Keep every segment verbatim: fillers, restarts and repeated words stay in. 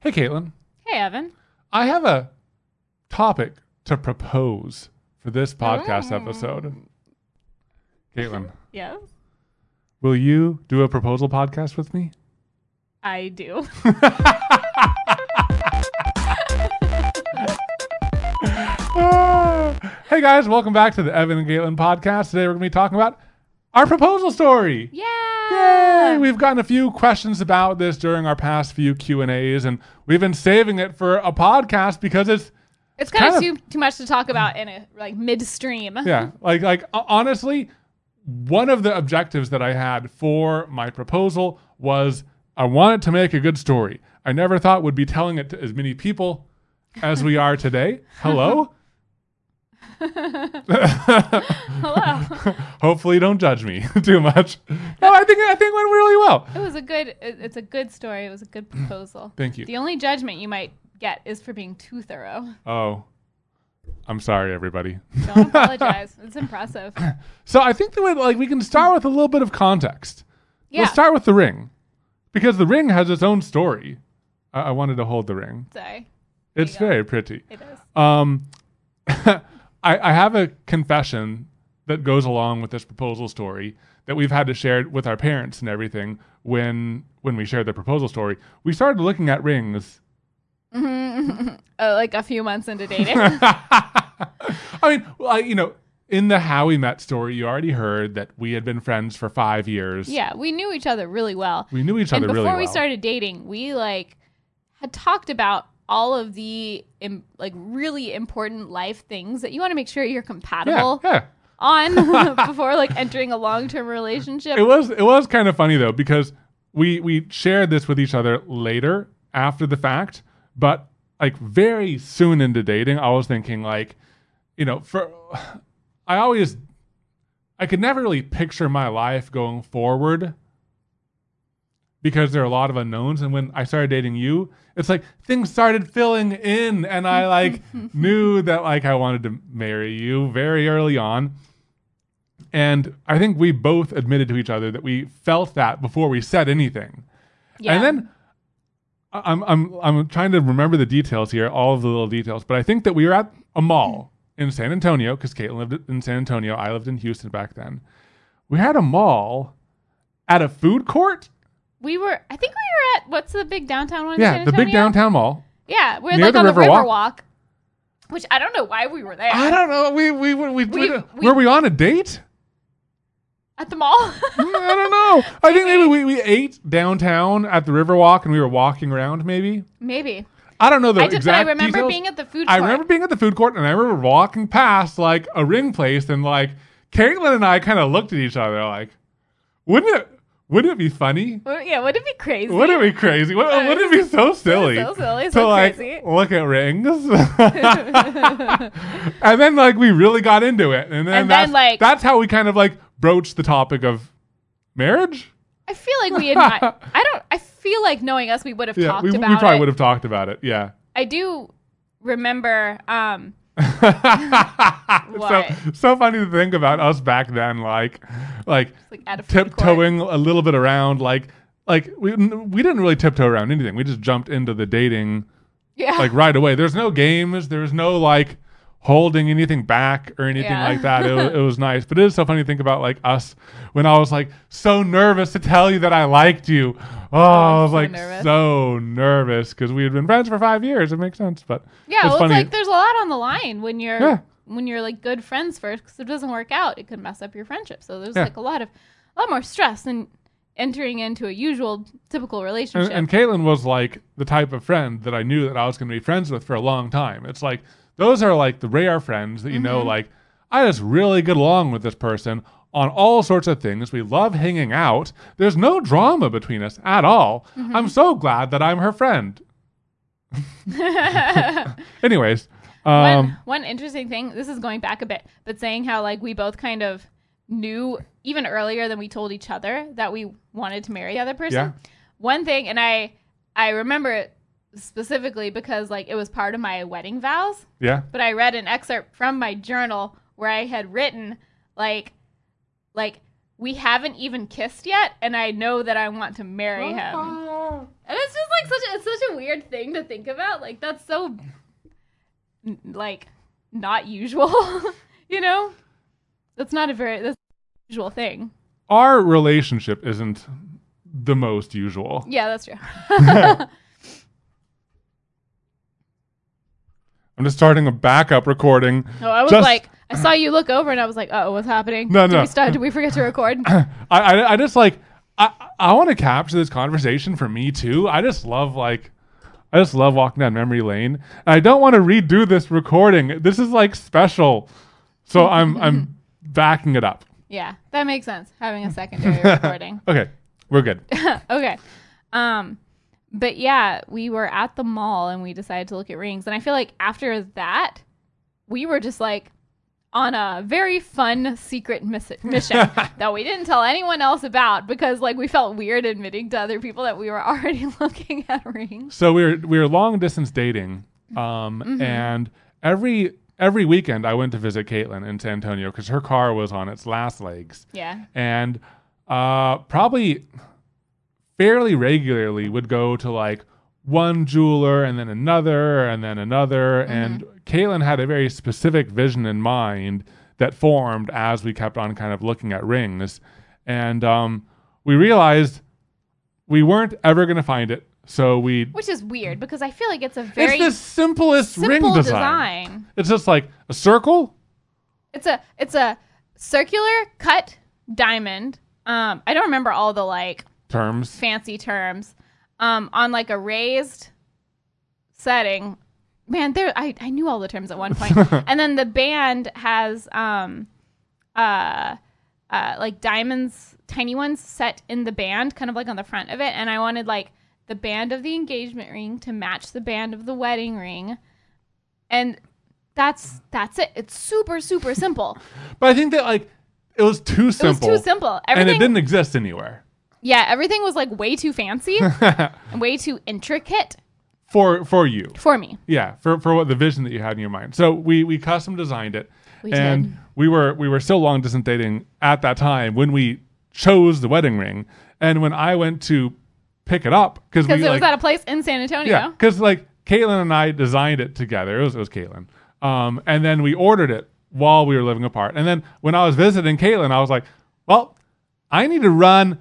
Hey, Caitlin. Hey, Evan. I have a topic to propose for this podcast Oh. episode. Caitlin, Yes, will you do a proposal podcast with me? I do. Ah. Hey, guys. Welcome back to the Evan and Caitlin podcast. Today, we're going to be talking about our proposal story. Yeah. Yay! We've gotten a few questions about this during our past few Q and A's, and we've been saving it for a podcast because it's It's kind, kind of of- too too much to talk about in a like midstream. yeah, like like ho- honestly, one of the objectives that I had for my proposal was I wanted to make a good story. I never thought would be telling it to as many people as we are today. Hello. Hello. Hopefully, don't judge me too much. No, I think I think it went really well. It was a good. It, it's a good story. It was a good proposal. Thank you. The only judgment you might get is for being too thorough. Oh, I'm sorry, everybody. Don't apologize. It's impressive. So I think that we, like we can start with a little bit of context. Yeah. Let's start with the ring, because the ring has its own story. I, I wanted to hold the ring. Sorry. It's you go. very pretty. It is. Um, I, I have a confession that goes along with this proposal story that we've had to share with our parents and everything. When when we shared the proposal story, we started looking at rings. Mm-hmm. Uh, like a few months into dating. I mean, well, I, you know, in the How We Met story, you already heard that we had been friends for five years. Yeah, we knew each other really well. We knew each other and really before well. we started dating, we like had talked about all of the im- like really important life things that you want to make sure you're yeah, compatible yeah. on before like entering a long-term relationship. It was it was kind of funny though, because we we shared this with each other later after the fact, but like very soon into dating, I was thinking like, you know, for I always I could never really picture my life going forward because there are a lot of unknowns. And when I started dating you, it's like things started filling in, and I like knew that like I wanted to marry you very early on. And I think we both admitted to each other that we felt that before we said anything. Yeah. And then I- I'm I'm I'm trying to remember the details here, all of the little details. But I think that we were at a mall in San Antonio, because Caitlin lived in San Antonio. I lived in Houston back then. We had a mall at a food court. we were I think we were at what's the big downtown one in Yeah, San the big Antonio? downtown mall. Yeah, we're near like the on the Riverwalk. Riverwalk, which I don't know why we were there. I don't know. We we we, we, We- we- we- were we on a date? At the mall. I don't know. I think maybe we, we ate downtown at the Riverwalk and we were walking around. Maybe Maybe. I don't know the I just but exact I remember details. being at the food I court. remember being at the food court, and I remember walking past like a ring place, and like Caitlin and I kind of looked at each other like, wouldn't it? Wouldn't it be funny? Well, yeah, wouldn't it be crazy? Wouldn't it be crazy? Would- Uh, Wouldn't it be so silly? So silly, to so like crazy. look at rings, and then like we really got into it, and then And that's, then, like- that's how we kind of like broached the topic of marriage. I feel like we had not, I don't I feel like knowing us we would have Yeah, talked we, we about probably it. would have talked about it. Yeah. I do remember um so What? so funny to think about us back then, like like like at a food court. tiptoeing a little bit around, like like we we didn't really tiptoe around anything. We just jumped into the dating Yeah. like right away. There's no games. There's no like holding anything back or anything Yeah. like that. It, wa- it was nice, but it is so funny to think about like us when I was like so nervous to tell you that I liked you. Oh, I was so like nervous. so nervous because we had been friends for five years. It makes sense, but yeah, it's well, funny. it's like there's a lot on the line when you're Yeah. when you're like good friends first, because if it doesn't work out, it could mess up your friendship. So there's Yeah. like a lot of a lot more stress than entering into a usual typical relationship. And, and Caitlin was like the type of friend that I knew that I was going to be friends with for a long time. It's like those are like the rare friends that you know, Mm-hmm. like I just really get along with this person on all sorts of things. We love hanging out. There's no drama between us at all. Mm-hmm. I'm so glad that I'm her friend. Anyways, um, one one interesting thing, this is going back a bit, but saying how like we both kind of knew even earlier than we told each other that we wanted to marry the other person. Yeah. One thing, and I I remember it specifically because like it was part of my wedding vows, yeah, but I read an excerpt from my journal where I had written like like we haven't even kissed yet, and I know that I want to marry him. And it's just like such a, it's such a weird thing to think about. Like, that's so, like, not usual, you know? That's not a very, that's a usual thing. Our relationship isn't the most usual. Yeah, that's true. I'm just starting a backup recording. Oh, I was just, like, I saw you look over, and I was like, oh, what's happening? No, did no. We start, did we forget to record? I, I, I just like, I, I want to capture this conversation for me too. I just love like, I just love walking down memory lane. And I don't want to redo this recording. This is like special. So I'm, I'm backing it up. Yeah, that makes sense. Having a secondary recording. Okay. We're good. Okay. Um, but yeah, we were at the mall and we decided to look at rings. And I feel like after that, we were just like on a very fun secret miss- mission that we didn't tell anyone else about because like we felt weird admitting to other people that we were already looking at rings. So we were, we were long distance dating. Um, Mm-hmm. and every, every weekend I went to visit Caitlin in San Antonio because her car was on its last legs. Yeah. And uh, probably fairly regularly would go to like one jeweler and then another and then another. Mm-hmm. And Caitlin had a very specific vision in mind that formed as we kept on kind of looking at rings. And um, we realized we weren't ever going to find it. So we... Which is weird because I feel like it's a very It's the simplest simple ring design. design. It's just like a circle. It's a it's a circular cut diamond. Um, I don't remember all the like Terms. fancy terms. Um, on like a raised setting. Man, there I, I knew all the terms at one point. And then the band has um uh uh like diamonds, tiny ones set in the band, kind of like on the front of it. And I wanted like the band of the engagement ring to match the band of the wedding ring. And that's that's it. It's super, super simple. But I think that like it was too simple. It was too simple. And Everything, it didn't exist anywhere. Yeah, everything was like way too fancy and way too intricate For for you. for me. Yeah, for for what the vision that you had in your mind. So we we custom designed it. We and did. we were we were still long distance dating at that time when we chose the wedding ring. And when I went to pick it up because we Because it like, was at a place in San Antonio. yeah, because like Caitlin and I designed it together. It was it was Caitlin. Um, and then we ordered it while we were living apart. And then when I was visiting Caitlin, I was like, well, I need to run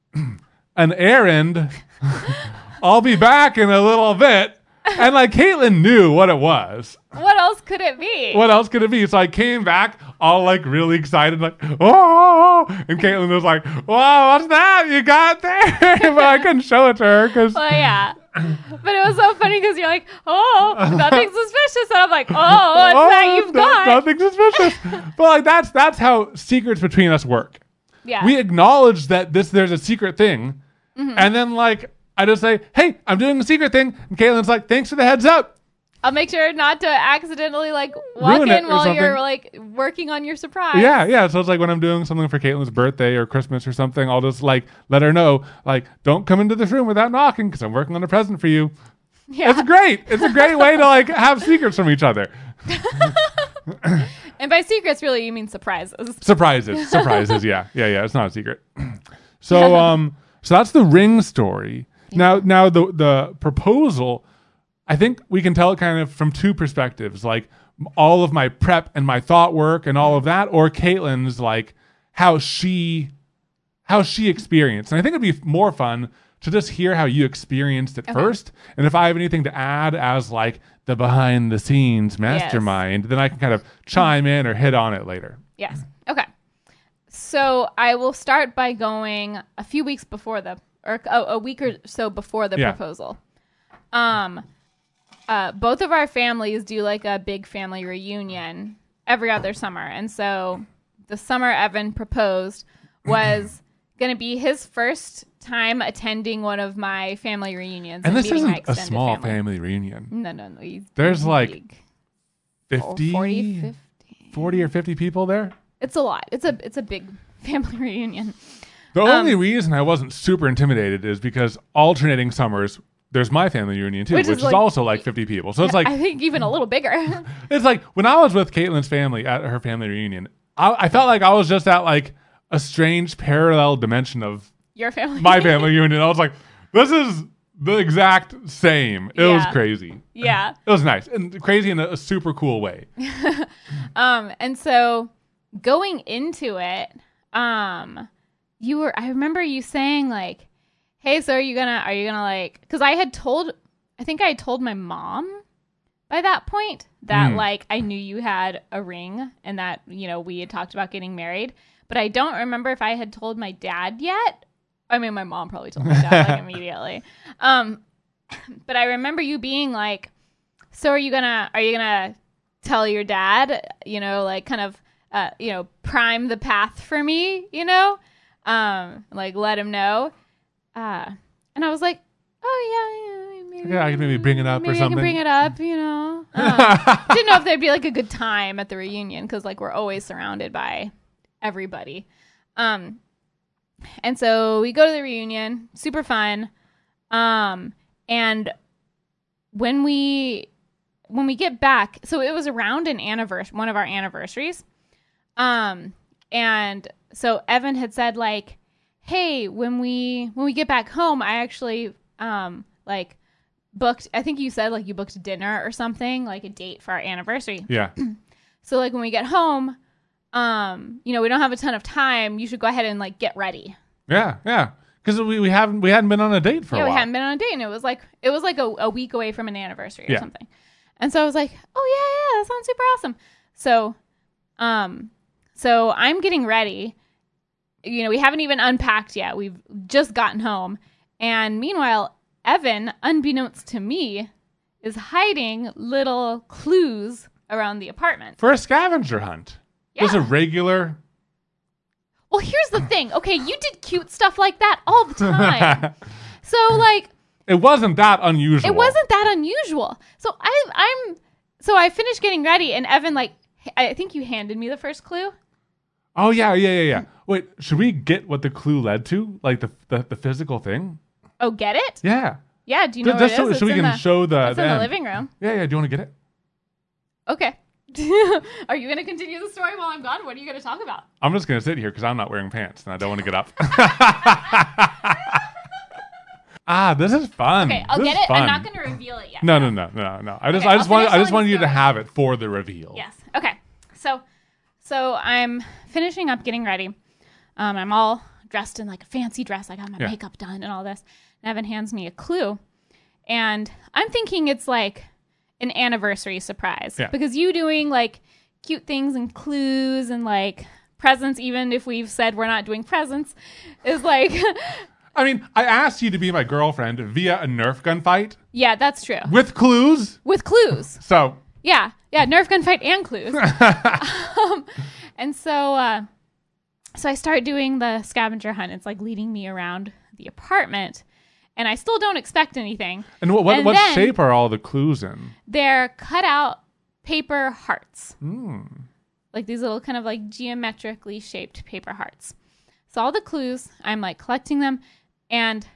an errand. I'll be back in a little bit. And like Caitlin knew what it was. What else could it be? What else could it be? So I came back all like really excited, like, oh, and Caitlin was like, wow, what's that you got there? But I couldn't show it to her because Well, yeah. But it was so funny because you're like, oh, nothing suspicious. And I'm like, oh, what's that you've got? Nothing suspicious. But like that's that's how secrets between us work. Yeah. We acknowledge that this there's a secret thing, Mm-hmm. and then like I just say, hey, I'm doing a secret thing, and Caitlin's like, thanks for the heads up. I'll make sure not to accidentally like walk Ruin it in or while something. you're like working on your surprise. Yeah, yeah. So it's like when I'm doing something for Caitlin's birthday or Christmas or something, I'll just like let her know, like, don't come into this room without knocking because I'm working on a present for you. Yeah. It's great. It's a great way to like have secrets from each other. And by secrets, really, you mean surprises. Surprises, surprises. Yeah, yeah, yeah. It's not a secret. So, um, so that's the ring story. Now, now the the proposal, I think we can tell it kind of from two perspectives, like all of my prep and my thought work and all of that, or Caitlin's like how she how she experienced. And I think it'd be more fun to just hear how you experienced it Okay. first. And if I have anything to add as like the behind the scenes mastermind, then I can kind of chime in or hit on it later. Yes. Okay. So I will start by going a few weeks before the, or a, a week or so before the Yeah. proposal. Um, uh, both of our families do like a big family reunion every other summer, and so the summer Evan proposed was going to be his first time attending one of my family reunions. And this meeting my isn't a extended small family. family reunion. No, no, no. he's There's like big. fifty, forty, fifty. forty or fifty people there. It's a lot. It's a it's a big family reunion. The Um, only reason I wasn't super intimidated is because alternating summers, there's my family reunion too, Which which, is is, like- also like fifty people. So it's like, I think even a little bigger. it's like when I was with Caitlin's family at her family reunion, I, I felt like I was just at like a strange parallel dimension of Your family. my family union. I was like, this is the exact same. It was Yeah. crazy. Yeah. It was nice and crazy in a, a super cool way. Um, and so going into it, um, you were, I remember you saying like, hey, so are you gonna, are you gonna like, cause I had told, I think I had told my mom by that point that Mm. like, I knew you had a ring and that, you know, we had talked about getting married, but I don't remember if I had told my dad yet. I mean, my mom probably told my dad like immediately. Um, but I remember you being like, so are you gonna, are you gonna tell your dad, you know, like kind of, uh, you know, prime the path for me, you know, um, like let him know. Uh, and I was like, oh yeah, yeah, maybe, Yeah, I can maybe bring it up or maybe I something. can bring it up, you know. Um, didn't know if there'd be like a good time at the reunion because like we're always surrounded by everybody. Um, and so we go to the reunion, super fun. Um, and when we when we get back, so it was around an anniversary, one of our anniversaries. Um, and so Evan had said like, hey, when we when we get back home, I actually um like booked, I think you said like you booked dinner or something, like a date for our anniversary. Yeah. So like when we get home, um, you know, we don't have a ton of time. You should go ahead and like get ready. Yeah. Yeah. Because we, we haven't we hadn't been on a date for yeah, a we while. hadn't been on a date, and it was like it was like a, a week away from an anniversary or Yeah. something. And so I was like, oh yeah, yeah, that sounds super awesome. So, um, so I'm getting ready. You know, we haven't even unpacked yet. We've just gotten home, and meanwhile, Evan, unbeknownst to me, is hiding little clues around the apartment. For a scavenger hunt. Just a Yeah. regular. Well, here's the thing. Okay, you did cute stuff like that all the time. So like. It wasn't that unusual. It wasn't that unusual. So I, I'm, so I finished getting ready, and Evan, like, I think you handed me the first clue. Oh yeah, yeah, yeah, yeah. Wait, should we get what the clue led to, like the the, the physical thing? Oh, get it? Yeah. Yeah. Do you know Just where it so, is? so we It's in can the, show the. it's in the end. living room. Yeah, yeah. Do you want to get it? Okay. Are you going to continue the story while I'm gone? What are you going to talk about? I'm just gonna sit here because I'm not wearing pants and I don't want to get up. Ah, this is fun. Okay, I'll This get is it. fun. I'm not going to reveal it yet. No, no, no, no, no. I just, Okay, I just I'll wanted, finish I just telling wanted the you to story. have it for the reveal. Yes. Okay. So, so I'm finishing up getting ready. Um, I'm all dressed in like a fancy dress. I got my Yeah. makeup done and all this. And Evan hands me a clue, and I'm thinking it's like an anniversary surprise Yeah. because you doing like cute things and clues and like presents, even if we've said we're not doing presents, is like, I mean, I asked you to be my girlfriend via a Nerf gun fight yeah, that's true. with clues. With clues. So Yeah, yeah, Nerf gun fight and clues. um, and so, uh, so I start doing the scavenger hunt. It's like leading me around the apartment, and I still don't expect anything. And what what, And what then- shape are all the clues in? They're cut out paper hearts, Mm. like these little kind of like geometrically shaped paper hearts. So all the clues, I'm like collecting them, and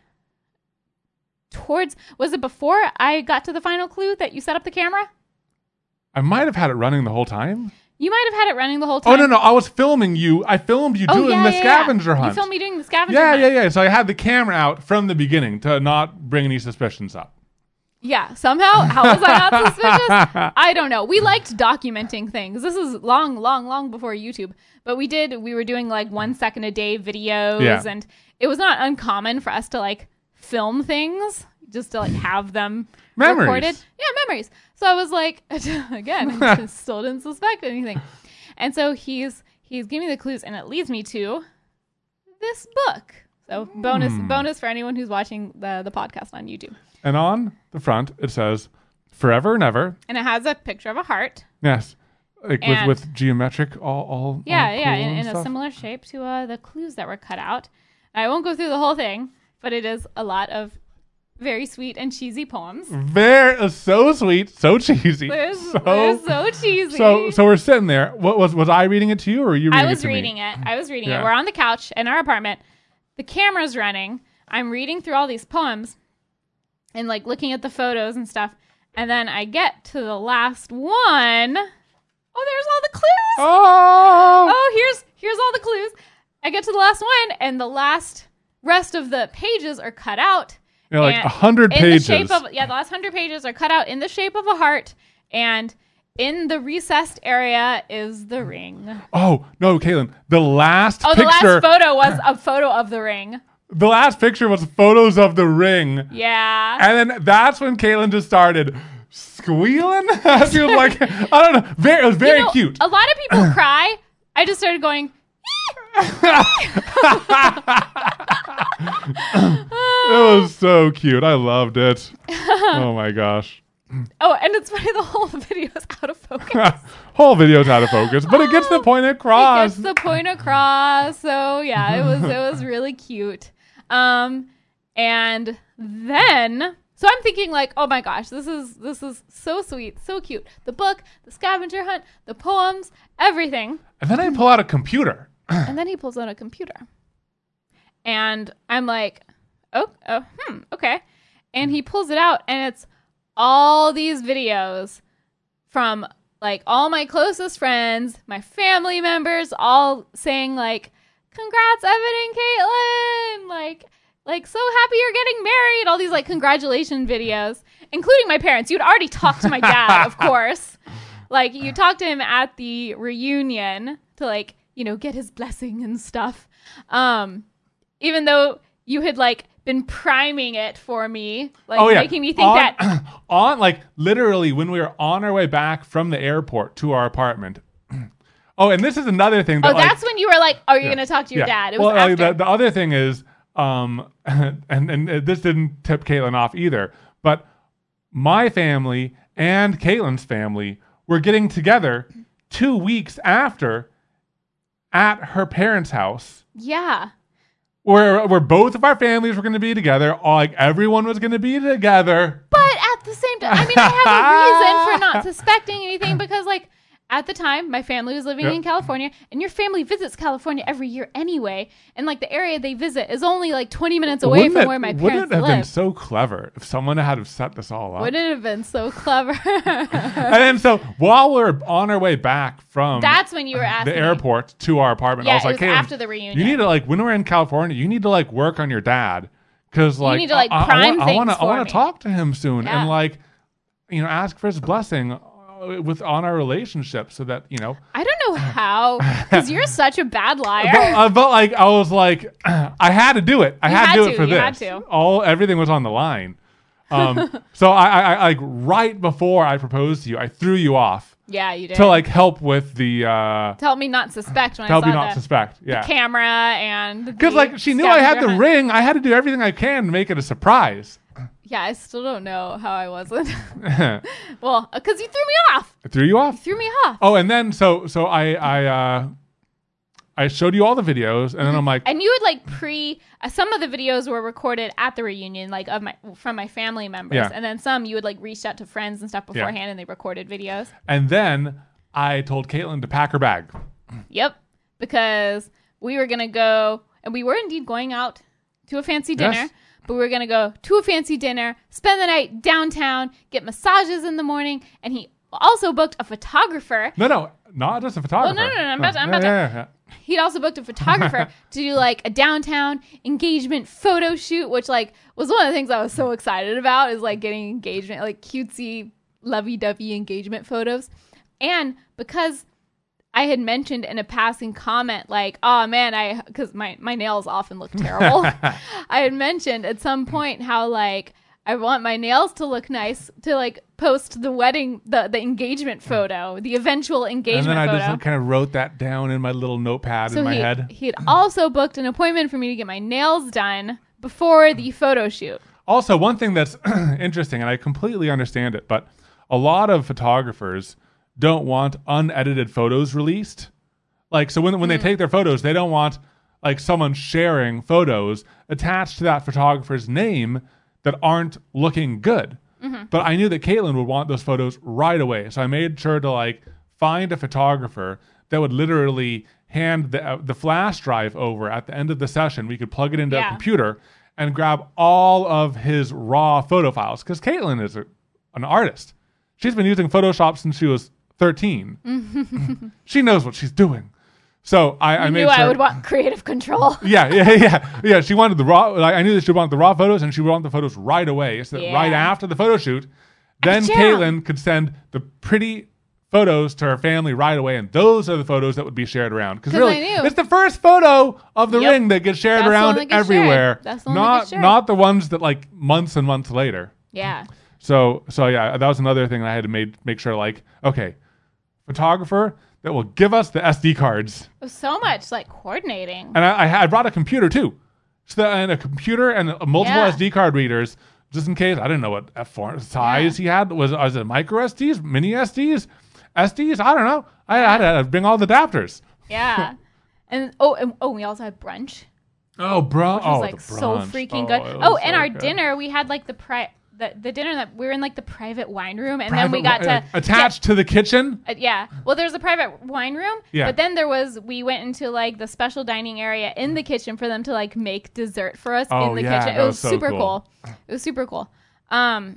towards was it before I got to the final clue that you set up the camera? I might have had it running the whole time. You might have had it running the whole time. Oh no, no, I was filming you. I filmed you Oh, doing yeah, the yeah, scavenger yeah. hunt. You filmed me doing the scavenger yeah, hunt. yeah, yeah. So I had the camera out from the beginning to not bring any suspicions up. Yeah, somehow. How was I not suspicious? I don't know. We liked documenting things. This is long, long, long before YouTube. But we did, we were doing like one second a day videos. Yeah. And it was not uncommon for us to like film things just to like have them Memories. recorded. Yeah, memories. So I was like, again, I just still didn't suspect anything. And so he's he's giving me the clues, and it leads me to this book. So bonus Hmm. bonus for anyone who's watching the, the podcast on YouTube. And on the front it says "Forever and Ever." And it has a picture of a heart. Yes, like And- with with geometric all all. Yeah, all yeah, cool in, and in a stuff. similar shape to uh, the clues that were cut out. I won't go through the whole thing, but it is a lot of very sweet and cheesy poems. Very uh, so sweet, so cheesy. They're, so they're so cheesy. so so we're sitting there. What was was I reading it to you or were you reading I was it to reading me? it. I was reading Yeah. it. We're on the couch in our apartment. The camera's running. I'm reading through all these poems and like looking at the photos and stuff. And then I get to the last one. Oh, there's all the clues. Oh, Oh, here's here's all the clues. I get to the last one, and the last rest of the pages are cut out. You know, like and a hundred in pages. The shape of, yeah, the last hundred pages are cut out in the shape of a heart, and in the recessed area is the ring. Oh, no, Caitlin. The last Oh, the picture. last photo was a photo of the ring. The last picture was photos of the ring. Yeah. And then that's when Caitlin just started squealing. She was like, I don't know. Very, it was very You know, cute. A lot of people cry. I just started going, It was so cute. I loved it. Oh my gosh. oh, and it's funny, the whole video is out of focus. Whole video's out of focus, but it gets the point It across. gets the point across. So yeah, it was it was really cute. Um, and then so I'm thinking like, oh my gosh, this is this is so sweet, so cute. The book, the scavenger hunt, the poems, everything. And then I pull out a computer. And then he pulls out a computer. And I'm like, oh, oh, hmm, okay. And he pulls it out, and it's all these videos from like all my closest friends, my family members, all saying like, congrats, Evan and Caitlin. Like, like so happy you're getting married. All these like congratulation videos, including my parents. You'd already talked to my dad, of course. Like you talked to him at the reunion to like, you know, get his blessing and stuff. Um, even though you had like been priming it for me, like Oh, yeah. making me think on, that on like literally when we were on our way back from the airport to our apartment. Oh, and this is another thing that oh, that's like, when you were like, are you yeah, going to talk to your yeah. dad? It was well, after. like, the, the other thing is, um, and, and this didn't tip Caitlin off either, but my family and Caitlin's family were getting together two weeks after at her parents' house. yeah. Where, where both of our families were going to be together. All, like everyone was going to be together. But at the same time, I mean, I have a reason for not suspecting anything because, like, at the time, my family was living Yep. in California, and your family visits California every year anyway. And, like, the area they visit is only, like, twenty minutes away Wouldn't from it- where my Wouldn't parents it have live. been so clever if someone had have set this all up? Wouldn't it have been so clever? And then so while we're on our way back from That's when you were asking the me. airport to our apartment, Yeah, I was it like, was "Caitlin, after the reunion. you need to like when we're in California, you need to like work on your dad because like need to, like, I, prime I, things want to I for want me." to talk to him soon Yeah. and like you know ask for his blessing uh, with on our relationship so that you know." I don't know how, because you're such a bad liar. But, uh, but like I was like, I had to do it. I You had, had to do to, it for you this. had to. All everything was on the line. Um, so I, I, I like right before I proposed to you, I threw you off Yeah, you did. to like help with the uh, to help me not suspect when to help I you saw not the suspect. Yeah, camera and because the like she knew I had the scavenger hunt. ring. I had to do everything I can to make it a surprise. Yeah, I still don't know how I wasn't. I Well, because you threw me off. threw you off. Threw me off. Oh, and then so so I I uh, I showed you all the videos, and then I'm like, And you would like pre. Uh, some of the videos were recorded at the reunion, like of my from my family members, Yeah. and then some you would like reach out to friends and stuff Yeah. beforehand, and they recorded videos. and then I told Caitlin to pack her bag. Yep, because we were gonna go, and we were indeed going out to a fancy dinner. Yes. But we were gonna go to a fancy dinner, spend the night downtown, get massages in the morning, and he also booked a photographer. No, no, not just a photographer. no, no, no, I'm about to- I'm yeah, about to- yeah, yeah. He'd also booked a photographer to do like a downtown engagement photo shoot, which like was one of the things I was so excited about is like getting engagement, like cutesy, lovey-dovey engagement photos. And because I had mentioned in a passing comment, like, oh man, I, cause my, my nails often look terrible. I had mentioned at some point how like, I want my nails to look nice to like post the wedding, the, the engagement photo, the eventual engagement And then I photo. just like, kind of wrote that down in my little notepad in my he, head. he had also booked an appointment for me to get my nails done before the photo shoot. Also, one thing that's interesting, and I completely understand it, but a lot of photographers don't want unedited photos released. Like, so when when they Hmm. take their photos, they don't want like someone sharing photos attached to that photographer's name that aren't looking good. Mm-hmm. But I knew that Caitlin would want those photos right away, so I made sure to like find a photographer that would literally hand the uh, the flash drive over at the end of the session. We could plug it into Yeah. a computer and grab all of his raw photo files because Caitlin is a, an artist. She's been using Photoshop since she was thirteen. She knows what she's doing. So I, I I made knew sure. I would want creative control. Yeah, yeah, yeah, yeah. She wanted the raw. Like, I knew that she would want the raw photos, and she would want the photos right away. So that Yeah. right after the photo shoot, then Achoo. Caitlin could send the pretty photos to her family right away, and those are the photos that would be shared around. Because 'Cause really, I knew. it's the first photo of the Yep. ring that gets shared That's the one around that gets everywhere. shared. That's the one that not gets shared. not the ones that like months and months later. Yeah. So so yeah, that was another thing I had to make make sure like okay, photographer that will give us the S D cards. It was so much like coordinating. And I, I, I brought a computer too. So that, and a computer and a multiple Yeah. S D card readers, just in case. I didn't know what F four size he had. Was, was it micro S Ds, mini S Ds, S Ds? I don't know. I, I had to bring all the adapters. Yeah. and oh, and, oh, we also had brunch, Oh, bro. which was oh, like the so brunch. freaking Oh, good. it was Oh, and so our good. dinner, we had like the pri- the, the dinner that we were in like the private wine room, and Private then we got wi- to uh, attached to the kitchen. Uh, yeah. Well, there's a private wine room. Yeah. But then there was, we went into like the special dining area in the kitchen for them to like make dessert for us Oh, in the yeah, kitchen. that It was was, so super cool. cool. It was super cool. Um,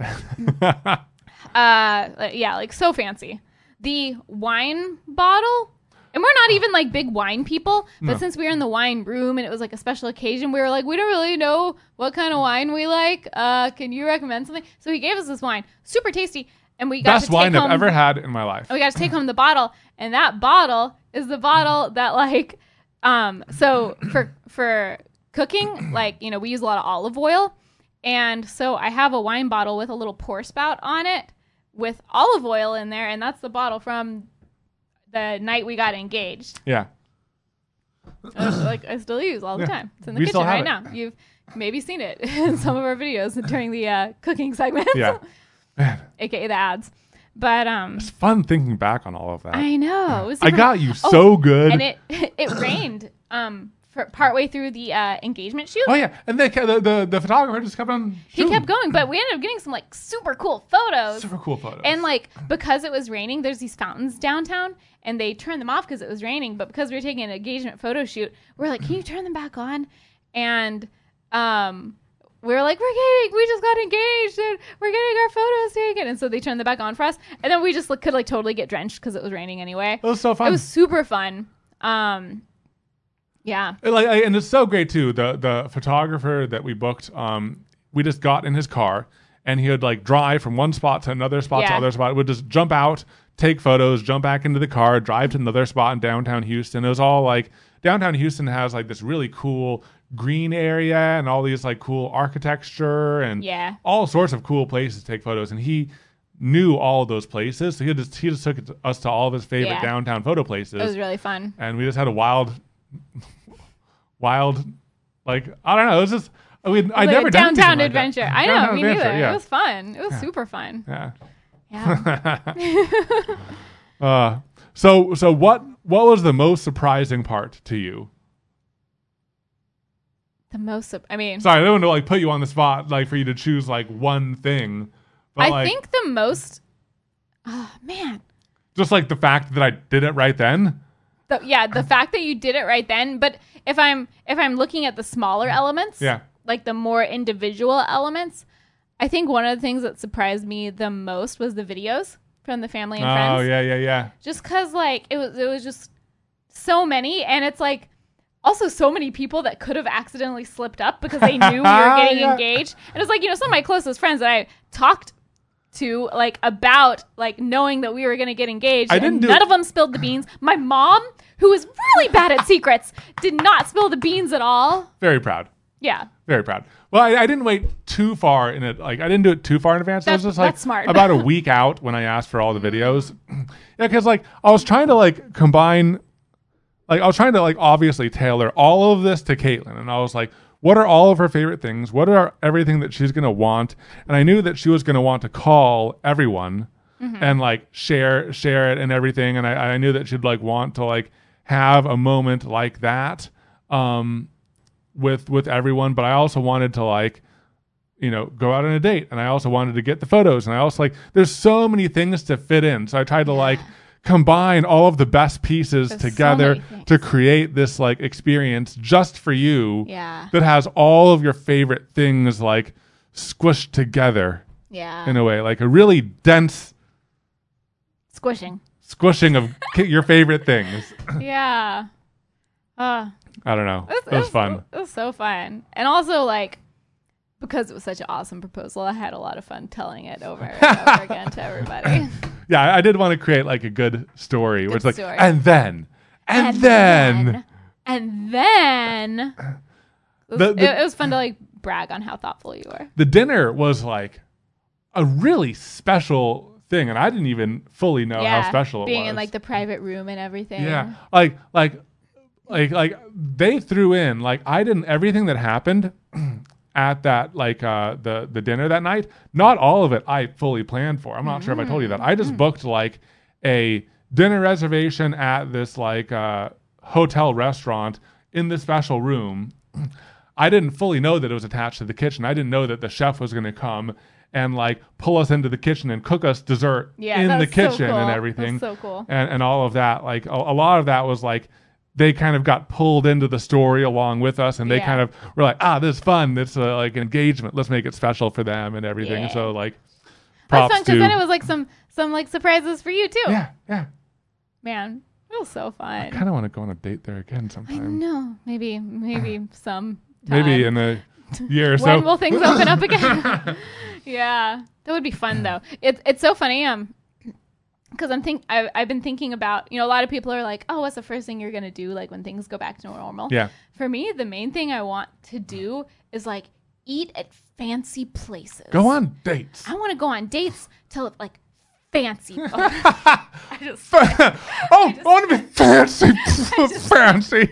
uh, like, yeah, like so fancy. The wine bottle, and we're not even like big wine people, but No. since we were in the wine room and it was like a special occasion, we were like, we don't really know what kind of wine we like. Uh, can you recommend something? So he gave us this wine, super tasty, and we got Best to take wine home, I've ever had in my life. and we got to take home the bottle, and that bottle is the bottle that like, um, so for for cooking, like, you know, we use a lot of olive oil, and so I have a wine bottle with a little pour spout on it with olive oil in there, and that's the bottle from the night we got engaged. Yeah. Uh, like I still use all the Yeah. time. It's in the We still kitchen right have now. You've maybe seen it in some of our videos during the uh, cooking segments, Yeah. Man, aka the ads. But um, it's fun thinking back on all of that. I know. It was I super- got you Oh, so good. and it it rained um for partway through the uh, engagement shoot. oh yeah, and they, ca- the, the the photographer just kept on. He shooting. kept going, but we ended up getting some like super cool photos. Super cool photos. And like because it was raining, there's these fountains downtown, and they turned them off because it was raining. But because we were taking an engagement photo shoot, we're like, "Can you turn them back on?" And um, we were like, "We're getting, we just got engaged, and we're getting our photos taken." And so they turned them back on for us, and then we just like, could like totally get drenched because it was raining anyway. it was so fun. It was super fun. Um, yeah. And, like, I- and it's so great too. The the photographer that we booked, um, we just got in his car, and he would like drive from one spot to another spot to Yeah. other spot. Would just jump out, take photos, jump back into the car, drive to another spot in downtown Houston. It was all like downtown Houston has like this really cool green area and all these like cool architecture and Yeah. all sorts of cool places to take photos. And he knew all of those places, so he just he just took it to- us to all of his favorite Yeah. downtown photo places. It was really fun. And we just had a wild, wild, like I don't know. It was just I mean I Like a never done anything downtown like adventure. that. I know, Downtown me adventure, neither. Yeah. It was fun. It was super fun. yeah. Yeah. uh, so so what what was the most surprising part to you? The most, sup- I mean, Sorry, I don't want to like put you on the spot, like for you to choose like one thing. But I like, think the most, oh man. just like the fact that I did it right then. The, yeah, the fact that you did it right then. But if I'm if I'm looking at the smaller elements, Yeah. like the more individual elements, I think one of the things that surprised me the most was the videos from the family and Oh friends. yeah, yeah, yeah. Just because like it was it was just so many, and it's like also so many people that could have accidentally slipped up because they knew we were getting Yeah. engaged. And it's like, you know, some of my closest friends that I talked to like about like knowing that we were going to get engaged, I and didn't do none it- of them spilled the beans. My mom, who is really bad at secrets, did not spill the beans at all. Very proud. Yeah. Very proud. Well, I, I didn't wait too far in it. Like I didn't do it too far in advance. I was That's- just like that's smart. about a week out when I asked for all the videos. Yeah, because like I was trying to like combine, like I was trying to like obviously tailor all of this to Caitlin, and I was like, what are all of her favorite things? What are everything that she's gonna want? And I knew that she was gonna want to call everyone and like share share it and everything. And I, I knew that she'd like want to like have a moment like that. Um, with with everyone, but I also wanted to like, you know, go out on a date, and I also wanted to get the photos, and I also like there's so many things to fit in, so I tried to like combine all of the best pieces There's so together many things. to create this like experience just for you Yeah. that has all of your favorite things like squished together Yeah. in a way, like a really dense Squishing. squishing of ki- your favorite things. Yeah. Uh, I don't know. it was, It was fun. It was so fun. And also, like, because it was such an awesome proposal, I had a lot of fun telling it over and over again to everybody. Yeah, I, I did want to create like a good story where it's like, story. and then, and, then, then, and then, it was, The- the- it, it was fun to like brag on how thoughtful you were. the dinner was like a really special thing, and I didn't even fully know how special it being was. in like the private room and everything. Yeah, like like like like they threw in like I didn't everything that happened at that like uh the the dinner that night. Not all of it I fully planned for. I'm not sure if I told you that. I just booked like a dinner reservation at this like uh hotel restaurant in this special room. I didn't fully know that it was attached to the kitchen. I didn't know that the chef was going to come and like pull us into the kitchen and cook us dessert Yeah, in that the was so kitchen cool. and That everything. was so cool. And and all of that. Like a, a lot of that was like they kind of got pulled into the story along with us, and they Yeah. kind of were like, ah, this is fun. It's uh, like an engagement. Let's make it special for them and everything. Yeah. So like, That's props fun to because then it was like some some like surprises for you too. yeah, yeah. Man, it was so fun. I kind of want to go on a date there again I sometime. know. Maybe maybe some Maybe time. in a year or so. When will things open up again? Yeah, that would be fun though. It's it's so funny. Um, because I'm think I've I've been thinking about, you know, a lot of people are like, oh, what's the first thing you're gonna do like when things go back to normal? Yeah. For me, the main thing I want to do is like eat at fancy places. Go on dates. I want to go on dates to like fancy. Oh, I just oh, I want to be fancy. fancy.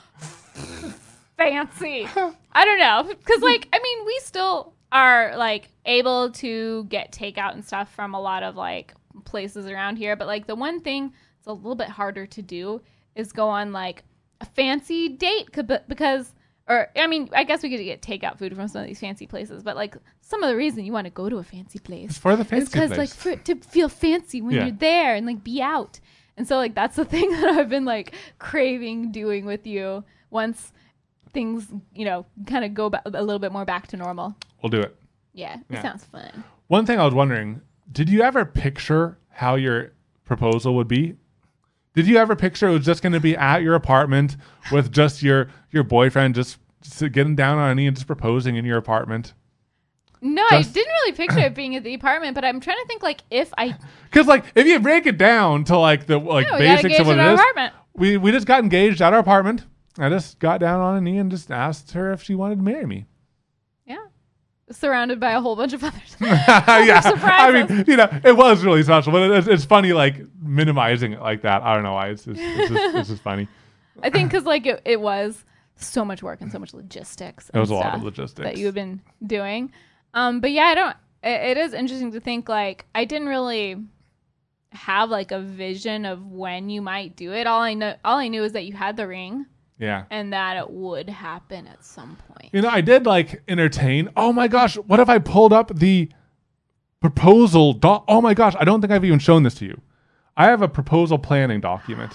fancy. I don't know, because like I mean, we still are like able to get takeout and stuff from a lot of like places around here, but like the one thing that's a little bit harder to do is go on like a fancy date c- because or I mean I guess we could get takeout food from some of these fancy places, but like some of the reason you want to go to a fancy place It's for the fancy is because place. like for, to feel fancy when Yeah. you're there and like be out. And so like that's the thing that I've been like craving doing with you once things, you know, kind of go ba- a little bit more back to normal. We'll do it. Yeah, it Yeah. sounds fun. One thing I was wondering, did you ever picture how your proposal would be? Did you ever picture it was just going to be at your apartment with just your your boyfriend just, just getting down on a knee and just proposing in your apartment? No, Just- I didn't really picture it being at the apartment, but I'm trying to think like if I Because like if you break it down to like the like no, we got basics engaged of what at it our is, apartment. we we just got engaged at our apartment. I just got down on a knee and just asked her if she wanted to marry me. Yeah, surrounded by a whole bunch of others. yeah, I surprises. mean, you know, it was really special, but it's, it's funny like minimizing it like that. I don't know why. It's just it's just, it's just funny. I think because like it, it was so much work and so much logistics. It was a and lot of stuff logistics. that you've been doing. Um, but yeah, I don't. It, it is interesting to think like I didn't really have like a vision of when you might do it. All I know, all I knew is that you had the ring Yeah. and that it would happen at some point. You know, I did like entertain. Oh my gosh, what if I pulled up the proposal doc? Oh my gosh, I don't think I've even shown this to you. I have a proposal planning document.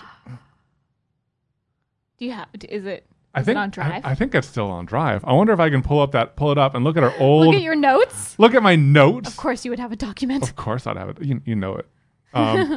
Do you have? Is it? I Is think it on Drive? I, I think it's still on Drive. I wonder if I can pull up that pull it up and look at our old Look at your notes. look at my notes. Of course, you would have a document. Of course I'd have it. You, you know it. Um,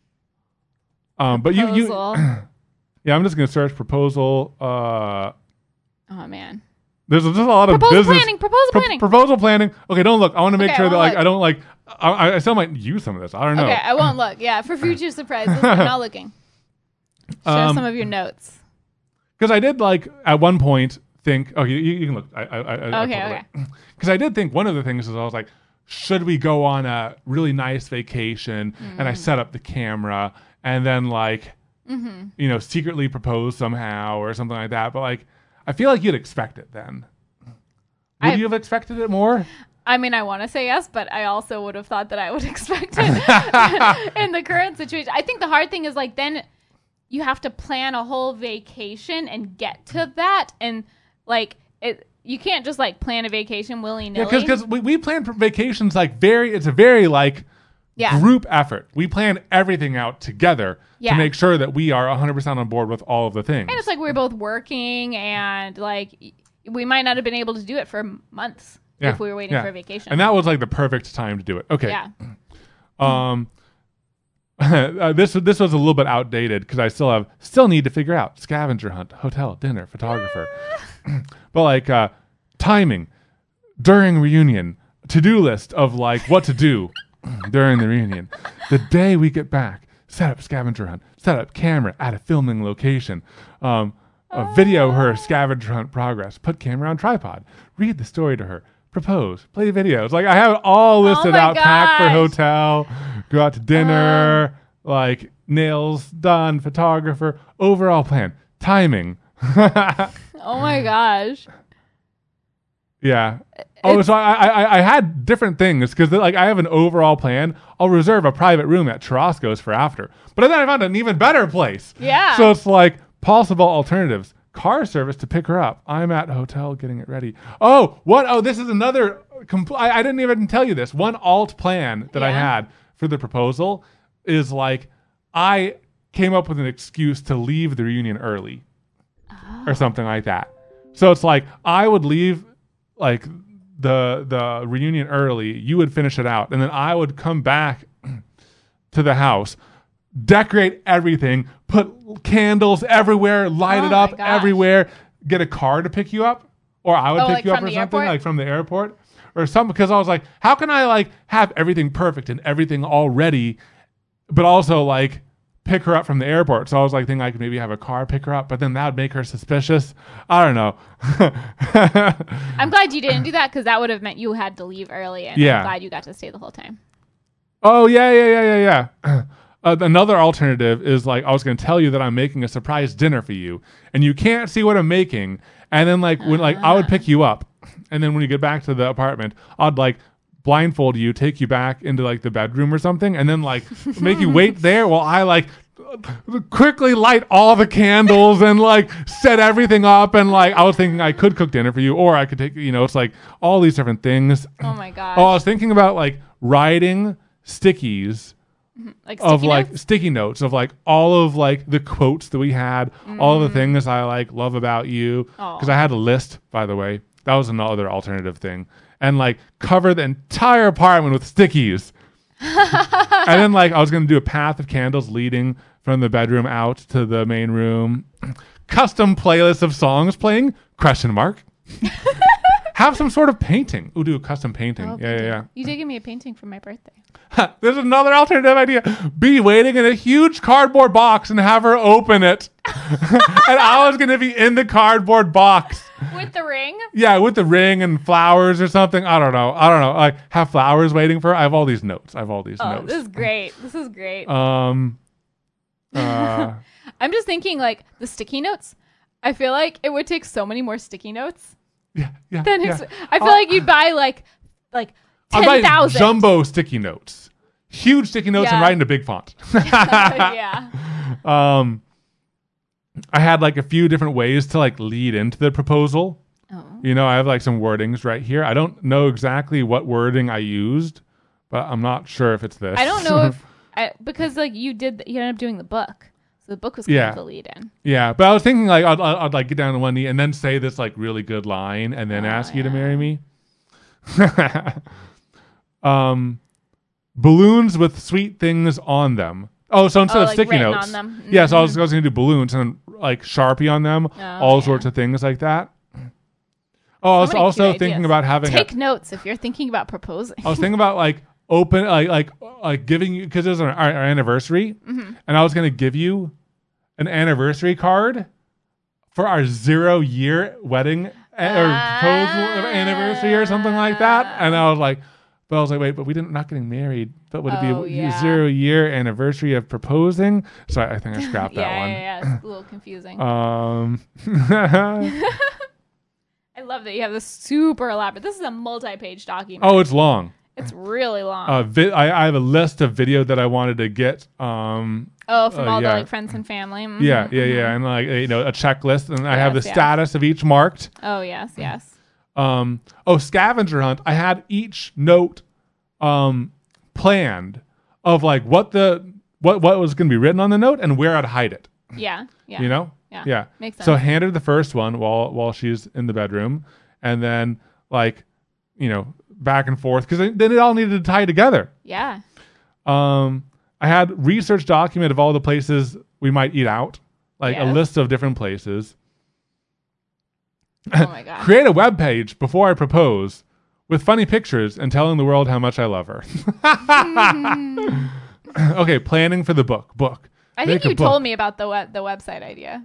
um but you you Proposal. yeah, I'm just gonna search proposal. Uh, Oh man. there's just a lot of Proposal business planning. Proposal pro- planning. proposal planning. Okay, don't look. I want to make Okay, sure I that won't like I don't like. I, I still might use some of this. I don't know. Okay, I won't look. Yeah, for future surprises, I'm not looking. Share Um, some of your notes. Because I did like at one point think. Okay, you, you can look. I, I, I, Okay, okay. Because I did think one of the things is I was like, should we go on a really nice vacation? And Mm. I set up the camera and then like, Mm-hmm. you know, secretly propose somehow or something like that. But like, I feel like you'd expect it then. Would I- you have expected it more? I mean, I want to say yes, but I also would have thought that I would expect it in the current situation. I think the hard thing is like then you have to plan a whole vacation and get to that, and like it, you can't just like plan a vacation willy Yeah, nilly. because we, we plan for vacations like very, it's a very like Yeah. group effort. We plan everything out together Yeah. to make sure that we are one hundred percent on board with all of the things. And it's like we we're both working, and like y- we might not have been able to do it for months Yeah, if we were waiting yeah. for a vacation. And that was like the perfect time to do it. Okay. yeah. Um, uh, this this was a little bit outdated because I still have still need to figure out scavenger hunt, hotel, dinner, photographer. But like uh, timing during reunion, to-do list of like what to do during the reunion. The day we get back, set up scavenger hunt, set up camera at a filming location, um, uh, video her scavenger hunt progress, put camera on tripod, read the story to her, propose, play videos. Like I have it all listed oh out, pack for gosh. hotel, go out to dinner, uh. like nails done, photographer, overall plan, timing. Oh my gosh. Yeah. Oh, so I, I I had different things because like I have an overall plan. I'll reserve a private room at Churrasco's for after, but then I found an even better place. Yeah. So it's like possible alternatives. Car service to pick her up. I'm at hotel getting it ready. Oh, what? Oh, this is another. Compl- I, I didn't even tell you this. One alt plan that I Yeah. had for the proposal is like I came up with an excuse to leave the reunion early, Oh. or something like that. So it's like I would leave like the the reunion early, you would finish it out, and then I would come back to the house, decorate everything, put candles everywhere, light Oh it my up gosh. everywhere, get a car to pick you up, or I would Oh, pick like you up from or the something, airport? like from the airport or something, because I was like, how can I like have everything perfect and everything all ready, but also like pick her up from the airport? So I was like thinking I could maybe have a car pick her up, but then that would make her suspicious. I don't know. I'm glad you didn't do that because that would have meant you had to leave early, and Yeah. I'm glad you got to stay the whole time. Oh yeah, yeah, yeah, yeah, yeah. Uh, another alternative is like I was going to tell you that I'm making a surprise dinner for you, and you can't see what I'm making. And then like when like I would pick you up, and then when you get back to the apartment, I'd like blindfold you, take you back into like the bedroom or something, and then like make you wait there while I like quickly light all the candles and like set everything up. And like I was thinking I could cook dinner for you, or I could take, you know, it's like all these different things. Oh my gosh. Oh, I was thinking about like writing stickies like of sticky like notes? sticky notes of like all of like the quotes that we had, all of the things I like love about you. Aw. Because I had a list, by the way. That was another alternative thing. And like cover the entire apartment with stickies. And then like I was gonna do a path of candles leading from the bedroom out to the main room. Custom playlist of songs playing? Question mark. Have some sort of painting. Ooh, do a custom painting. Oh, yeah, yeah, painting. yeah. You did give me a painting for my birthday. There's another alternative idea. Be waiting in a huge cardboard box and have her open it. And I was going to be in the cardboard box. With the ring? Yeah, with the ring and flowers or something. I don't know. I don't know. Like have flowers waiting for her. I have all these notes. I have all these Oh, notes. this is great. This is great. Um uh I'm just thinking like the sticky notes. I feel like it would take so many more sticky notes. yeah, yeah. Than yeah. ex- I feel I'll- like you'd buy like like I'll ten buy thousand. jumbo sticky notes. Huge sticky notes and Yeah. write into big font. Yeah. Um I had like a few different ways to like lead into the proposal. Oh. You know, I have like some wordings right here. I don't know exactly what wording I used, but I'm not sure if it's this. I don't know if I because like you did you ended up doing the book. So the book was kind Yeah. of the lead in. Yeah, but I was thinking like I'd, I'd, I'd like get down on one knee and then say this like really good line and then Oh, ask you to yeah. marry me. um, balloons with sweet things on them. Oh, so instead Oh, of like sticky written notes, on them. yeah. So I was, Mhm. I was going to do balloons and like Sharpie on them, Oh, all yeah. sorts of things like that. Oh, I was So many also cute thinking ideas. about having. Take a, notes if you're thinking about proposing. I was thinking about like open like like like giving you because it was our, our anniversary, Mm-hmm. and I was going to give you an anniversary card for our zero year wedding a- or proposal anniversary or something like that. And I was like, but I was like, wait, but we didn't not getting married. But would it Oh, be a yeah. zero year anniversary of proposing? So I, I think I scrapped yeah, that one. yeah, yeah. It's a little confusing. Um, I love that you have this super elaborate. This is a multi-page document. oh, it's long. It's really long. Uh, vi- I, I have a list of video that I wanted to get. Um, oh, from uh, all yeah. the like friends and family. Mhm, yeah, yeah, mhm. yeah, and like you know a checklist, and I have the Yes, yes. status of each marked. Oh yes, yes. Um, oh, scavenger hunt. I had each note um, planned of like what the what what was going to be written on the note and where I'd hide it. Yeah, yeah. You know? Yeah. Yeah. Makes sense. So handed the first one while while she's in the bedroom, and then like you know back and forth because then it all needed to tie together. yeah. Um, I had research document of all the places we might eat out, like a Yes. list of different places. Oh my god. Create a web page before I propose with funny pictures and telling the world how much I love her. Okay, planning for the book. Book. I Make think a you book. told me about the web, the website idea.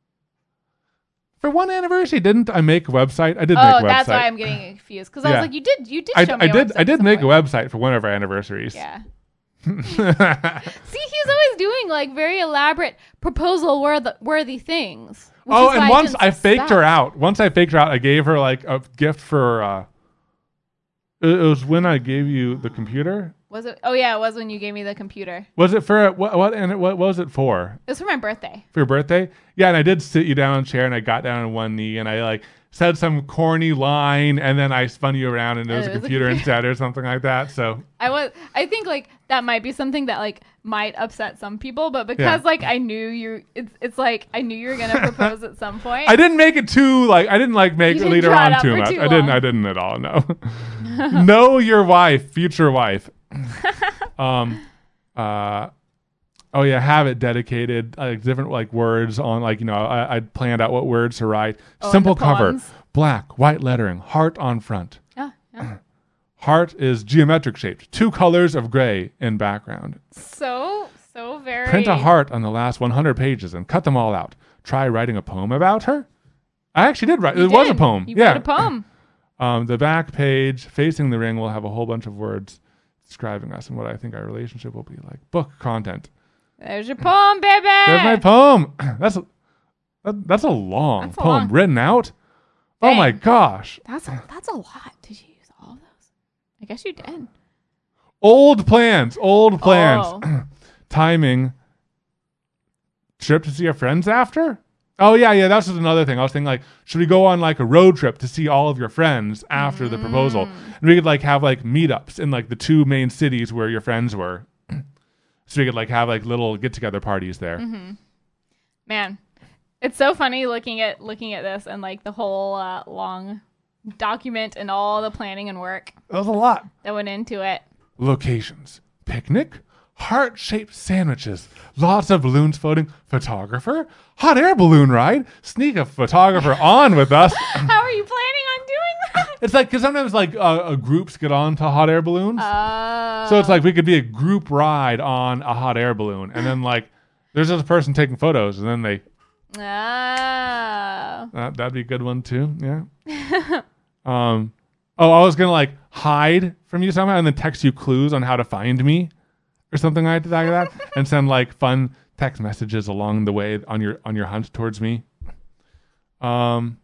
For one anniversary, didn't I make a website? I did Oh, make a website. that's why I'm getting confused. Because I Yeah. was like, you did, you did I, show me I a did. website I at did some make point. a website for one of our anniversaries. Yeah. See, he's always doing like very elaborate proposal worthy, worthy things. which Oh, is and why once didn't I faked stop. her out. Once I faked her out, I gave her like a gift for. Uh, it, it was when I gave you the computer. Was it? Oh yeah, it was when you gave me the computer. Was it for what? What and it, what was it for? It was for my birthday. For your birthday? Yeah, and I did sit you down in a chair, and I got down on one knee, and I like said some corny line, and then I spun you around, and it was And a it was a computer computer. instead, or something like that. So I was. I think like that might be something that like might upset some people, but because Yeah. like I knew you, it's it's like I knew you were gonna propose at some point. I didn't make it too like I didn't like make You it didn't leader draw it on out too for much. too I didn't. long. I didn't at all. No. Know your wife, future wife. um. Uh. Oh yeah, have it dedicated, like different like words on like you know I I planned out what words to write. Oh, and Simple the cover, poems. black, white lettering, heart on front. Yeah, yeah. Heart is geometric shaped, two colors of gray in background. So so very. Print a heart on the last one hundred pages and cut them all out. Try writing a poem about her. I actually did write. You it was a did. poem. You yeah, wrote a poem. Um, the back page facing the ring will have a whole bunch of words describing us and what I think our relationship will be like. Book content. There's your poem, baby. There's my poem. That's a, that, that's a long That's a poem long- written out. Oh Dang. my gosh. That's a, that's a lot. Did you use all of those? I guess you did. Old plans. Old plans. Oh. Timing. Trip to see our friends after? Oh yeah, yeah. That's just another thing. I was thinking like, should we go on like a road trip to see all of your friends after the proposal? And we could like have like meetups in like the two main cities where your friends were. So we could like have like little get together parties there. Man, it's so funny looking at looking at this and like the whole uh, long document and all the planning and work That was a lot. that went into it. Locations: picnic, heart-shaped sandwiches, lots of balloons floating, photographer, hot air balloon ride, sneak a photographer on with us. How are you planning on doing that? It's like because sometimes like uh, uh, groups get on to hot air balloons. Uh, So it's like we could be a group ride on a hot air balloon, and then like there's just a person taking photos, and then they oh. uh, that'd be a good one too. Yeah. um. Oh, I was gonna like hide from you somehow, and then text you clues on how to find me, or something like that, and send like fun text messages along the way on your on your hunt towards me. Um.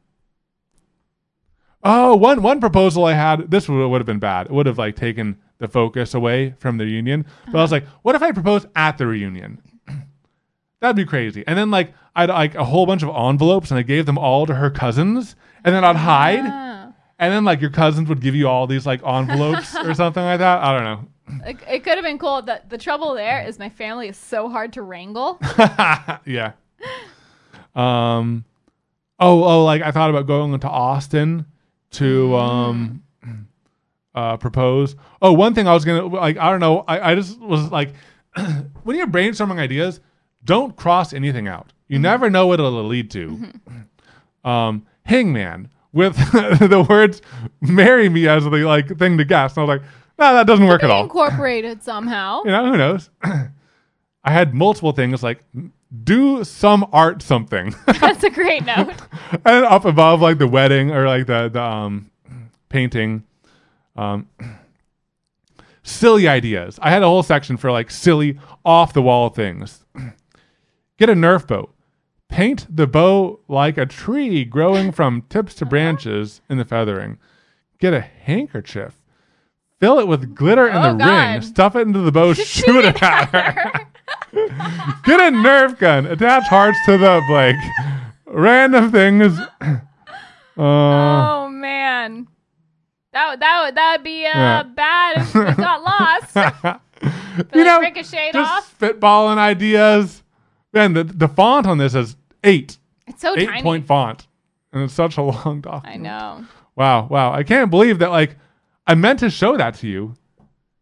Oh, one one proposal I had. This would would have been bad. It would have like taken the focus away from the reunion. But I was like, what if I proposed at the reunion? That'd be crazy. And then like I'd like a whole bunch of envelopes, and I gave them all to her cousins, and then I'd hide, Ah. and then like your cousins would give you all these like envelopes or something like that. I don't know. It, it could have been cool. The, the trouble there is my family is so hard to wrangle. Yeah. Um. Oh, oh, like I thought about going to Austin to um uh propose. Oh, one thing I was gonna like I don't know. I, I just was like when you're brainstorming ideas, don't cross anything out. You never know what it'll lead to. Um, Hangman with the words "marry me" as the like thing to guess. And I was like, no, that doesn't work at all. Incorporated somehow. You know, who knows? I had multiple things like do some art something. That's a great note. And up above like the wedding or like the, the um painting. Um silly ideas. I had a whole section for like silly off the wall things. Get a Nerf bow. Paint the bow like a tree growing from tips to branches in the feathering. Get a handkerchief. Fill it with glitter in Oh, the God. ring. Stuff it into the bow. Shoot it at her. Get a Nerf gun. Attach hearts to the Blake. Random things. Uh, Oh man, that that would that would be uh, Yeah. bad if it got lost. But you like know, ricocheted just off. spitballing ideas. Man, the the font on this is eight, It's so eight tiny. point font, and it's such a long document. I know. Wow, wow! I can't believe that. Like, I meant to show that to you,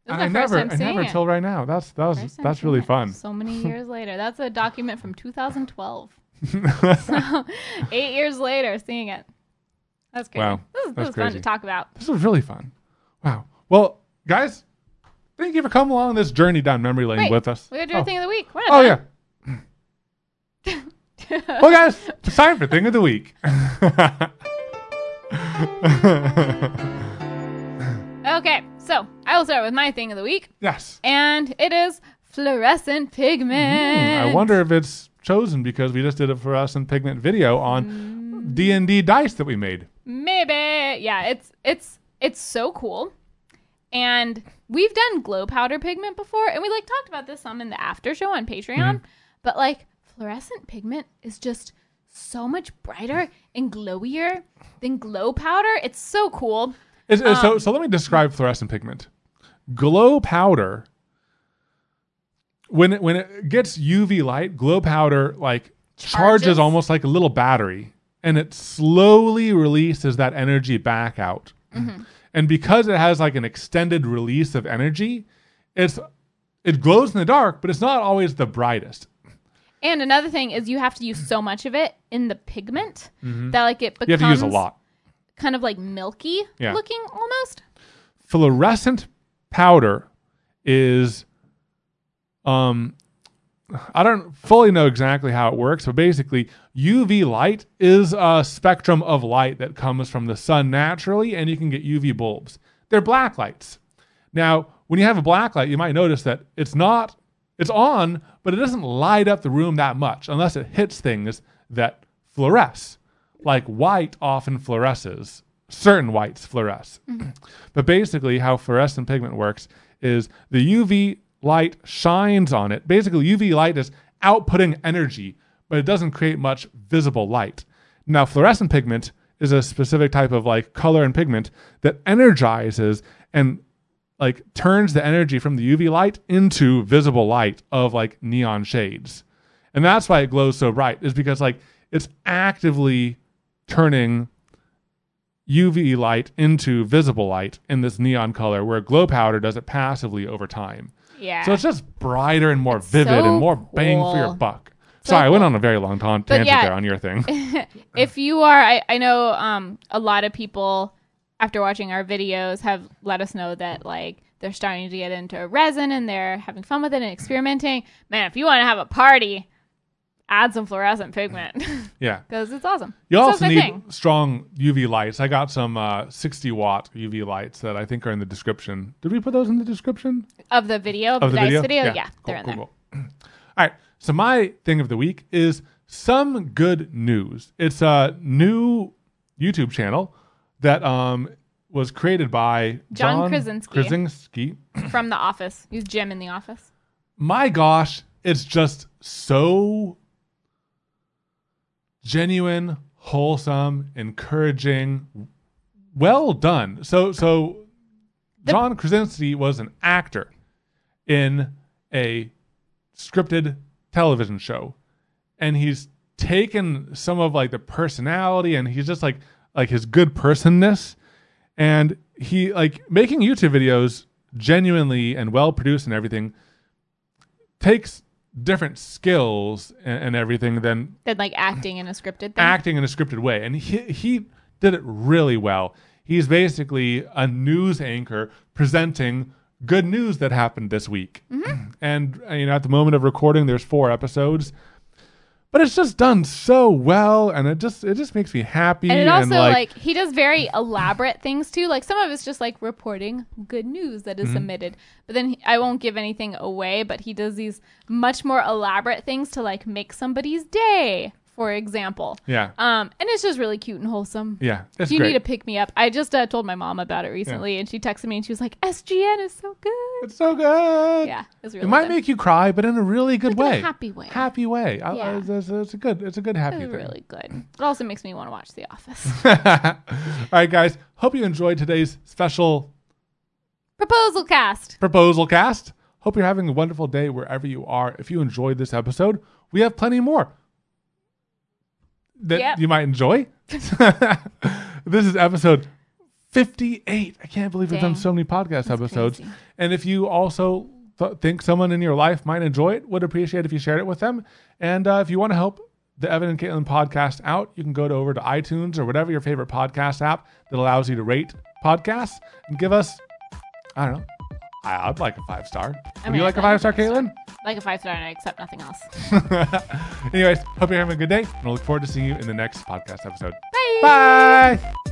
This is I my first never, time I seeing never it. till right now. That's that was First time that's seeing really it. fun. So many years later. That's a document from two thousand twelve. So eight years later, seeing it. That's crazy. Wow, This is, that's this is fun crazy. to talk about. This was really fun. Wow. Well, guys, thank you for coming along this journey down memory lane Wait, with us. We gotta do oh. a thing of the week. We're not Oh done. yeah. Well, guys, it's time for thing of the week. Okay, so I will start with my thing of the week, Yes. and it is fluorescent pigment. I wonder if it's chosen because we just did a fluorescent pigment video on D and D dice that we made. Maybe. Yeah, it's it's it's so cool. And we've done glow powder pigment before, and we like talked about this some in the after show on Patreon. Mm-hmm. But like fluorescent pigment is just so much brighter and glowier than glow powder. It's so cool. Is, is- so, Um, so let me describe fluorescent pigment. Glow powder, when it, when it gets U V light, glow powder like charges, Charges. almost like a little battery, and it slowly releases that energy back out. Mm-hmm. And because it has like an extended release of energy, it's it glows in the dark, but it's not always the brightest. And another thing is you have to use so much of it in the pigment that like it becomes You have to use a lot. kind of like milky Yeah. looking almost. Fluorescent powder is um I don't fully know exactly how it works, but basically U V light is a spectrum of light that comes from the sun naturally, and you can get U V bulbs. They're black lights. Now, when you have a black light, you might notice that it's not it's on, but it doesn't light up the room that much unless it hits things that fluoresce. Like white often fluoresces. Certain whites fluoresce. But basically how fluorescent pigment works is the U V light shines on it. Basically, U V light is outputting energy, but it doesn't create much visible light. Now, fluorescent pigment is a specific type of like color and pigment that energizes and like turns the energy from the U V light into visible light of like neon shades. And that's why it glows so bright, is because like it's actively turning U V light into visible light in this neon color, where glow powder does it passively over time. Yeah. So it's just brighter and more It's vivid so and more bang for your cool. buck. So Sorry, I went cool. on a very long ta- But tangent yeah. there on your thing. If you are, I, I know um, a lot of people after watching our videos have let us know that like they're starting to get into resin and they're having fun with it and experimenting. Man, if you want to have a party, add some fluorescent pigment Yeah. because it's awesome. You So also it's my need thing. strong U V lights. I got some uh, sixty watt U V lights that I think are in the description. Did we put those in the description? Of the video, of, Of the, the dice video? video, yeah, Yeah. they're Cool, in cool, there. cool. All right. So my thing of the week is some good news. It's a new YouTube channel that um was created by John John Krasinski. Krasinski. From The Office. Use Jim in The Office. My gosh, it's just so genuine, wholesome, encouraging, well done. So so The- John Krasinski was an actor in a scripted television show, and he's taken some of like the personality, and he's just like like his good personness, and he like making YouTube videos genuinely and well produced and everything takes different skills and, and everything than Then like acting in a scripted thing. acting in a scripted way, and he he did it really well. He's basically a news anchor presenting good news that happened this week. Mm-hmm. And uh, you know, at the moment of recording, there's four episodes, but it's just done so well, and it just it just makes me happy. And it also like, like, he does very elaborate things too. Like some of it's just like reporting good news that is Mm-hmm. submitted. But then he, I won't give anything away, but he does these much more elaborate things to like make somebody's day, for example. yeah, Um, and it's just really cute and wholesome. yeah, it's If you great. need to pick me up, I just uh, told my mom about it recently, and she texted me and she was like, "S G N is so good." It's so good. Yeah, it's really It might good. make you cry, but in a really good Like in a way. happy way. Happy way. I- I- Yeah. it's, it's a good. It's a good happy It's thing. really good. It also makes me want to watch The Office. All right, guys. Hope you enjoyed today's special Proposal cast. proposal cast. Hope you're having a wonderful day wherever you are. If you enjoyed this episode, we have plenty more that Yep. you might enjoy. This is episode fifty-eight. I can't believe we've done Dang. so many podcast That's episodes. crazy. And if you also th- think someone in your life might enjoy it, would appreciate if you shared it with them. And uh, if you want to help the Evan and Caitlin podcast out, you can go to over to iTunes or whatever your favorite podcast app that allows you to rate podcasts and give us, I don't know, I- I'd like a five star. Would mean, you like I'd a five like a star, five star. Caitlin? Like a five star, and I accept nothing else. Anyways, hope you're having a good day, and I look forward to seeing you in the next podcast episode. Bye. Bye.